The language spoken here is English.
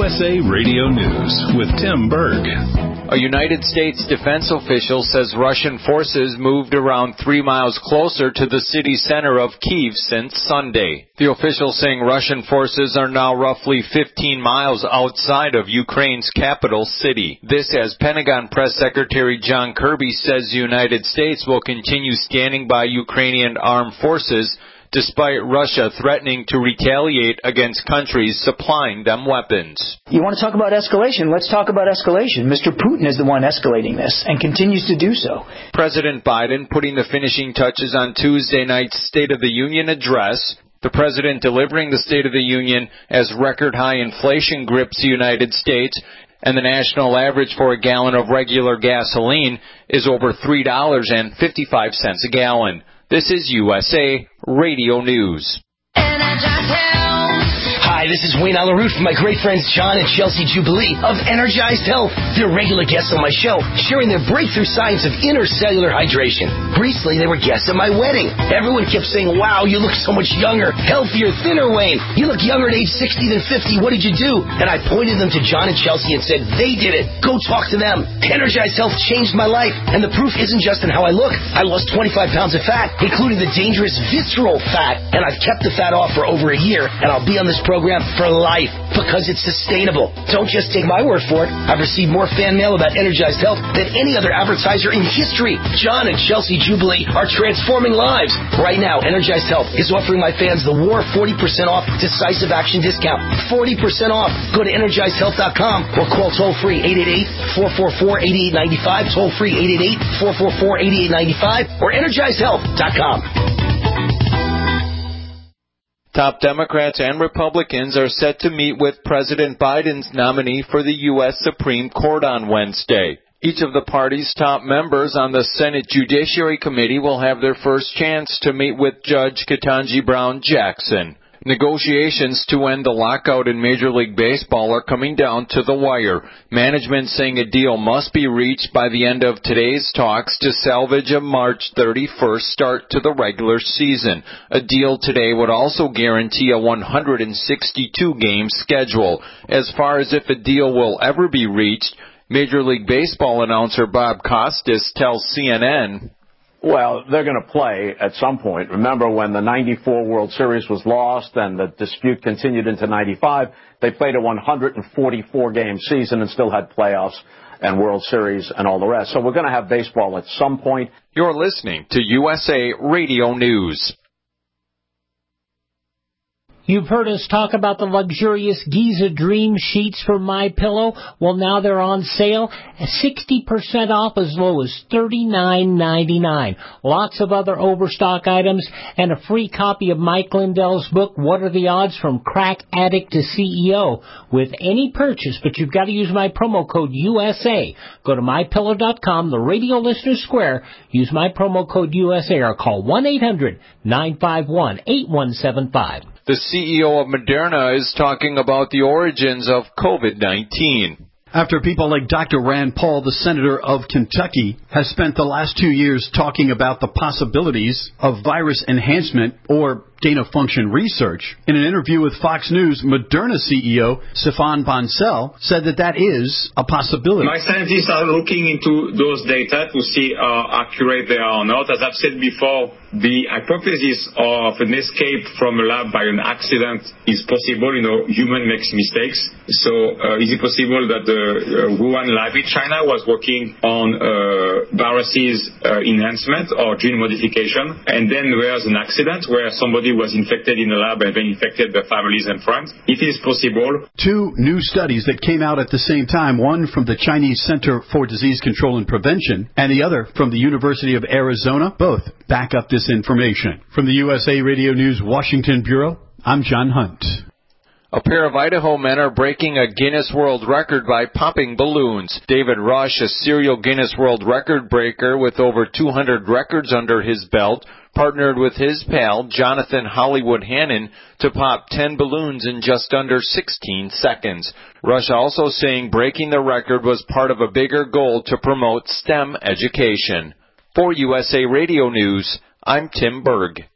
USA Radio News with Tim Berg. A United States defense official says Russian forces moved around 3 miles closer to the city center of Kyiv since Sunday. The official saying Russian forces are now roughly 15 miles outside of Ukraine's capital city. This as Pentagon Press Secretary John Kirby says the United States will continue standing by Ukrainian armed forces despite Russia threatening to retaliate against countries supplying them weapons. You want to talk about escalation? Let's talk about escalation. Mr. Putin is the one escalating this and continues to do so. President Biden putting the finishing touches on Tuesday night's State of the Union address. The president delivering the State of the Union as record-high inflation grips the United States, and the national average for a gallon of regular gasoline is over $3.55 a gallon. This is USA Radio News. Hi, this is Wayne Alaroot from my great friends John and Chelsea Jubilee of Energized Health. They're regular guests on my show, sharing their breakthrough science of intercellular hydration. Recently, they were guests at my wedding. Everyone kept saying, wow, you look so much younger, healthier, thinner, Wayne. You look younger at age 60 than 50. What did you do? And I pointed them to John and Chelsea and said, they did it. Go talk to them. Energized Health changed my life. And the proof isn't just in how I look. I lost 25 pounds of fat, including the dangerous visceral fat. And I've kept the fat off for over a year. And I'll be on this program for life because it's sustainable. Don't just take my word for it. I've received more fan mail about Energized Health than any other advertiser in history. John and Chelsea Jubilee are transforming lives. Right now, Energized Health is offering my fans the War 40% off decisive action discount. 40% off. Go to EnergizedHealth.com or call toll-free 888-444-8895, toll-free 888-444-8895, or EnergizedHealth.com. Top Democrats and Republicans are set to meet with President Biden's nominee for the U.S. Supreme Court on Wednesday. Each of the party's top members on the Senate Judiciary Committee will have their first chance to meet with Judge Ketanji Brown Jackson. Negotiations to end the lockout in Major League Baseball are coming down to the wire. Management saying a deal must be reached by the end of today's talks to salvage a March 31st start to the regular season. A deal today would also guarantee a 162-game schedule. As far as if a deal will ever be reached, Major League Baseball announcer Bob Costas tells CNN, well, they're going to play at some point. Remember when the 94 World Series was lost and the dispute continued into 95, they played a 144-game season and still had playoffs and World Series and all the rest. So we're going to have baseball at some point. You're listening to USA Radio News. You've heard us talk about the luxurious Giza Dream sheets from MyPillow. Well, now they're on sale, 60% off as low as $39.99. Lots of other overstock items and a free copy of Mike Lindell's book, What Are the Odds from Crack Addict to CEO, with any purchase, but you've got to use my promo code USA. Go to MyPillow.com, the Radio Listener Square, use my promo code USA, or call 1-800-951-8175. The CEO of Moderna is talking about the origins of COVID-19. After people like Dr. Rand Paul, the senator of Kentucky, has spent the last 2 years talking about the possibilities of virus enhancement or gain-of-function research. In an interview with Fox News, Moderna CEO Stéphane Bancel said that is a possibility. My scientists are looking into those data to see how accurate they are or not. As I've said before, the hypothesis of an escape from a lab by an accident is possible. Human makes mistakes. So is it possible that the Wuhan lab in China was working on viruses enhancement or gene modification, and then there was an accident where somebody was infected in the lab and then infected their families and friends? It is possible. Two new studies that came out at the same time, one from the Chinese Center for Disease Control and Prevention and the other from the University of Arizona, both back up this information. From the USA Radio News Washington Bureau, I'm John Hunt. A pair of Idaho men are breaking a Guinness World Record by popping balloons. David Rush, a serial Guinness World Record breaker with over 200 records under his belt, partnered with his pal, Jonathan Hollywood Hannon, to pop 10 balloons in just under 16 seconds. Rush also saying breaking the record was part of a bigger goal to promote STEM education. For USA Radio News, I'm Tim Berg.